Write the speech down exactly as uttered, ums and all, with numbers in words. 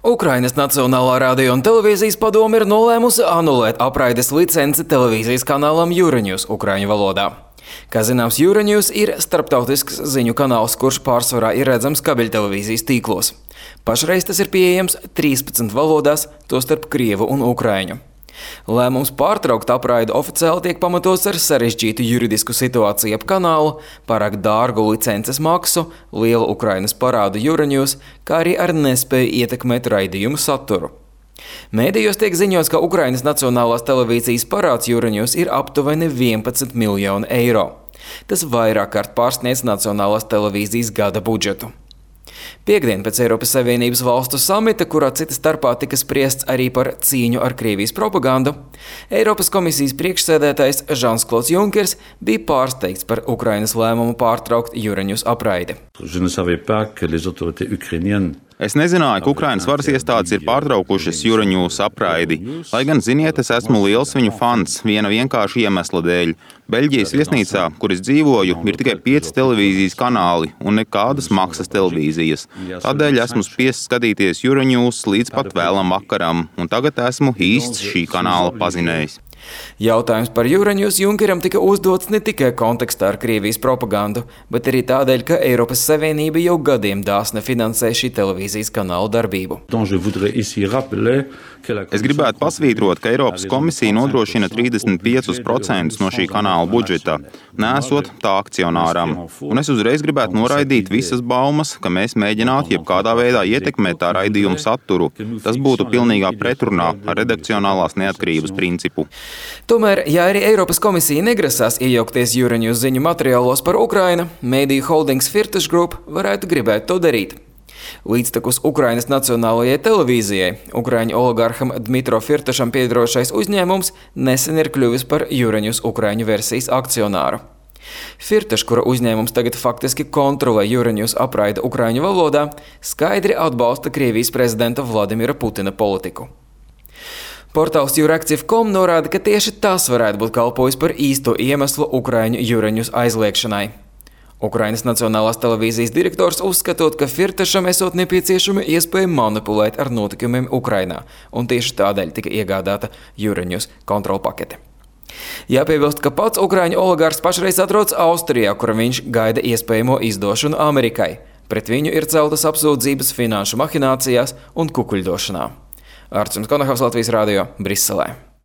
Ukrainas Nacionālā radio un televīzijas padome ir nolēmusi anulēt apraides licenci televīzijas kanālam Euronews ukraiņu valodā. Kā zināms, Euronews ir starptautisks ziņu kanāls, kurš pārsvarā ir redzams kabeļtelevīzijas tīklos. Pašreiz tas ir pieejams trīspadsmit valodās, tostarp krievu un ukraiņu. Lēmums pārtraukt apraidu oficiāli tiek pamatots ar sarežģītu juridisku situāciju ap kanālu, pārāk dārgu licences maksu, lielu Ukrainas parādu Euronews, kā arī ar nespēju ietekmēt raidījumu saturu. Mēdījos tiek ziņots, ka Ukrainas Nacionālās televīzijas parāds Euronews ir aptuveni vienpadsmit miljoni eiro. Tas vairāk kārt pārsniedz Nacionālās televīzijas gada budžetu. Piektdien pēc Eiropas Savienības valstu samita, kurā cita starpā tika spriests arī par cīņu ar Krievijas propagandu, Eiropas komisijas priekšsēdētājs Žans-Klods Junkers bija pārsteigts par Ukrainas lēmumu pārtraukt Euronews apraidi. Es nezināju, ka Ukrainas varas iestādes ir pārtraukušas Euronews apraidi. Lai gan, ziniet, es esmu liels viņu fans viena vienkārša iemesla dēļ. Beļģijas viesnīcā, kur es dzīvoju, ir tikai pieci televīzijas kanāli un nekādas maksas televīzijas. Tādēļ esmu spiests skatīties Euronews līdz pat vēlam vakaram, un tagad esmu īsts šī kanāla pazinējs. Jautājums par Euronews Junkeram tika uzdots ne tikai kontekstā ar Krievijas propagandu, bet arī tādēļ, ka Eiropas Savienība jau gadiem dāsni finansē šī televīzijas kanāla darbību. Es gribētu pasvītrot, ka Eiropas komisija nodrošina trīsdesmit piecus procentus no šī kanāla budžeta, nesot tā akcionāram. Un es uzreiz gribētu noraidīt visas baumas, ka mēs mēģinātu jebkādā veidā ietekmēt tā raidījumu saturu. Tas būtu pilnīgā pretrunā ar redakcionālās neatkarības principu. Tomēr, ja arī Eiropas komisija negrasās iejaukties Euronews ziņu materiālos par Ukrainu, mediju holdings Firtash Group varētu gribēt to darīt. Līdztekus Ukrainas nacionālajai televīzijai, ukraiņu oligarham Dmitro Firtasham piederošais uzņēmums nesen ir kļuvis par Euronews ukraiņu versijas akcionāru. Firtash, kura uzņēmums tagad faktiski kontrolē Euronews apraidi ukraiņu valodā, skaidri atbalsta Krievijas prezidenta Vladimira Putina politiku. Portāls Euraktiv punkt com norāda, ka tieši tas varētu būt kalpojis par īsto iemeslu ukraiņu Euronews aizliekšanai. Ukrainas Nacionālās televīzijas direktors uzskatot, ka Firtasham esot nepieciešama iespēja manipulēt ar notikumiem Ukrainā, un tieši tādēļ tika iegādāta Euronews kontrolpakete. Jāpiebilst, ka pats ukraiņu oligārs pašreiz atrodas Austrijā, kur viņš gaida iespējamo izdošanu Amerikai. Pret viņu ir celtas apsūdzības finanšu mahinācijās un kukuļdošanā. Arts Konahavs, Latvijas radio, Briselē.